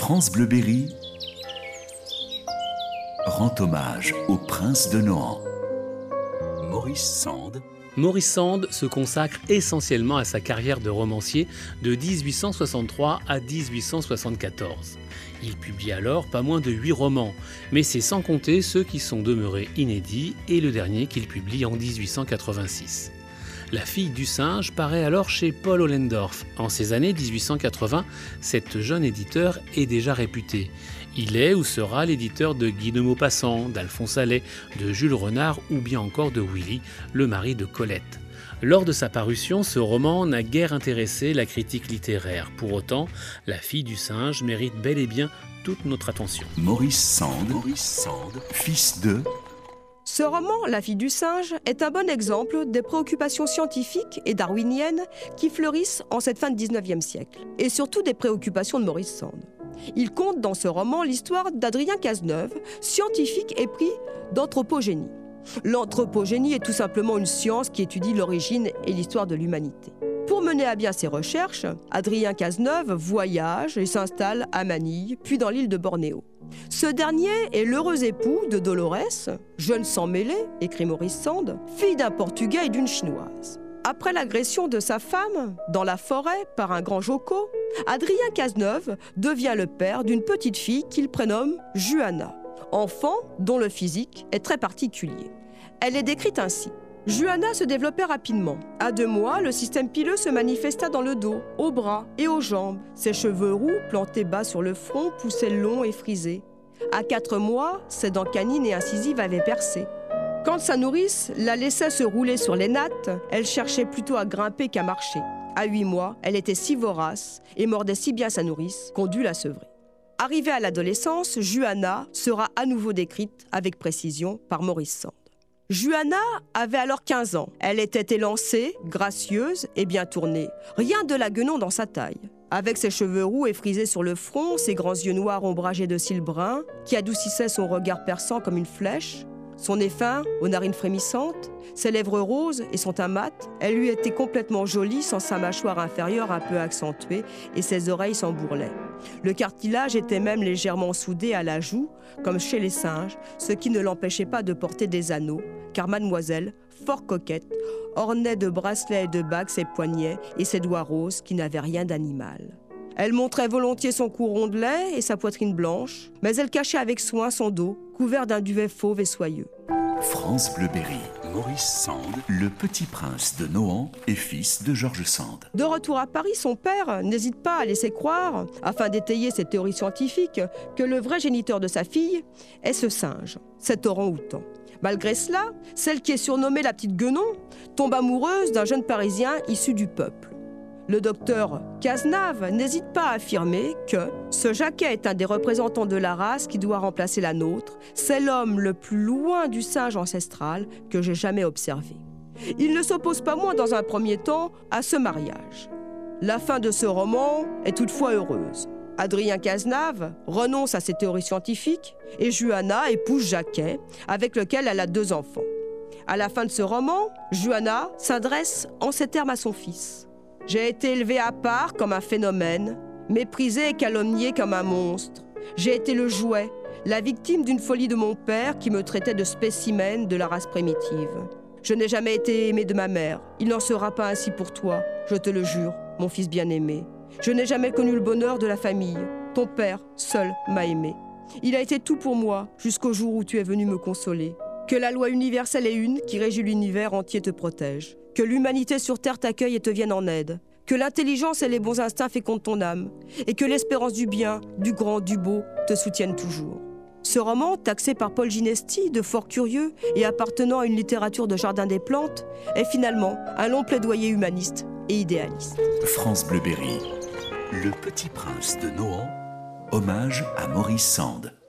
France Bleu Berry rend hommage au prince de Nohant. Maurice Sand. Maurice Sand se consacre essentiellement à sa carrière de romancier de 1863 à 1874. Il publie alors pas moins de 8 romans, mais c'est sans compter ceux qui sont demeurés inédits et le dernier qu'il publie en 1886. La fille du singe paraît alors chez Paul Ollendorff. En ces années 1880, cet jeune éditeur est déjà réputé. Il est ou sera l'éditeur de Guy de Maupassant, d'Alphonse Allais, de Jules Renard ou bien encore de Willy, le mari de Colette. Lors de sa parution, ce roman n'a guère intéressé la critique littéraire. Pour autant, La fille du singe mérite bel et bien toute notre attention. Maurice Sand, fils de... Ce roman, La fille du singe, est un bon exemple des préoccupations scientifiques et darwiniennes qui fleurissent en cette fin de 19e siècle, et surtout des préoccupations de Maurice Sand. Il conte dans ce roman l'histoire d'Adrien Cazeneuve, scientifique épris d'anthropogénie. L'anthropogénie est tout simplement une science qui étudie l'origine et l'histoire de l'humanité. Pour mener à bien ses recherches, Adrien Cazeneuve voyage et s'installe à Manille, puis dans l'île de Bornéo. Ce dernier est l'heureux époux de Dolores, jeune sans mêlée, écrit Maurice Sand, fille d'un Portugais et d'une Chinoise. Après l'agression de sa femme, dans la forêt, par un grand Joko, Adrien Cazeneuve devient le père d'une petite fille qu'il prénomme Juana, enfant dont le physique est très particulier. Elle est décrite ainsi. Juana se développait rapidement. À 2 mois, le système pileux se manifesta dans le dos, aux bras et aux jambes. Ses cheveux roux, plantés bas sur le front, poussaient longs et frisés. À 4 mois, ses dents canines et incisives avaient percé. Quand sa nourrice la laissait se rouler sur les nattes, elle cherchait plutôt à grimper qu'à marcher. À 8 mois, elle était si vorace et mordait si bien sa nourrice qu'on dut la sevrer. Arrivée à l'adolescence, Juana sera à nouveau décrite avec précision par Maurice Sand. Juana avait alors 15 ans. Elle était élancée, gracieuse et bien tournée. Rien de la guenon dans sa taille. Avec ses cheveux roux et frisés sur le front, ses grands yeux noirs ombragés de cils bruns, qui adoucissaient son regard perçant comme une flèche, son nez fin, aux narines frémissantes, ses lèvres roses et son teint mat, elle lui était complètement jolie sans sa mâchoire inférieure un peu accentuée et ses oreilles sans bourrelet. Le cartilage était même légèrement soudé à la joue, comme chez les singes, ce qui ne l'empêchait pas de porter des anneaux, car mademoiselle, fort coquette, ornait de bracelets et de bagues ses poignets et ses doigts roses qui n'avaient rien d'animal. Elle montrait volontiers son cou rondelet et sa poitrine blanche, mais elle cachait avec soin son dos, couvert d'un duvet fauve et soyeux. France Bleu Berry, Maurice Sand, le petit prince de Nohant et fils de Georges Sand. De retour à Paris, son père n'hésite pas à laisser croire, afin d'étayer ses théories scientifiques, que le vrai géniteur de sa fille est ce singe, cet orang-outan. Malgré cela, celle qui est surnommée la petite Guenon tombe amoureuse d'un jeune Parisien issu du peuple. Le docteur Cazeneuve n'hésite pas à affirmer que ce Jacquet est un des représentants de la race qui doit remplacer la nôtre. C'est l'homme le plus loin du singe ancestral que j'ai jamais observé. Il ne s'oppose pas moins dans un premier temps à ce mariage. La fin de ce roman est toutefois heureuse. Adrien Cazeneuve renonce à ses théories scientifiques et Juana épouse Jacquet, avec lequel elle a 2 enfants. À la fin de ce roman, Juana s'adresse en ces termes à son fils. « J'ai été élevée à part comme un phénomène, méprisée et calomniée comme un monstre. J'ai été le jouet, la victime d'une folie de mon père qui me traitait de spécimen de la race primitive. Je n'ai jamais été aimée de ma mère. Il n'en sera pas ainsi pour toi, je te le jure, mon fils bien-aimé. Je n'ai jamais connu le bonheur de la famille. Ton père, seul, m'a aimé. Il a été tout pour moi jusqu'au jour où tu es venu me consoler. Que la loi universelle et une qui régit l'univers entier te protège. Que l'humanité sur terre t'accueille et te vienne en aide. Que l'intelligence et les bons instincts fécondent ton âme. Et que l'espérance du bien, du grand, du beau te soutiennent toujours. » Ce roman, taxé par Paul Ginesti de fort curieux et appartenant à une littérature de jardin des plantes, est finalement un long plaidoyer humaniste et idéaliste. France Bleu Berry, le petit prince de Nohant, hommage à Maurice Sand.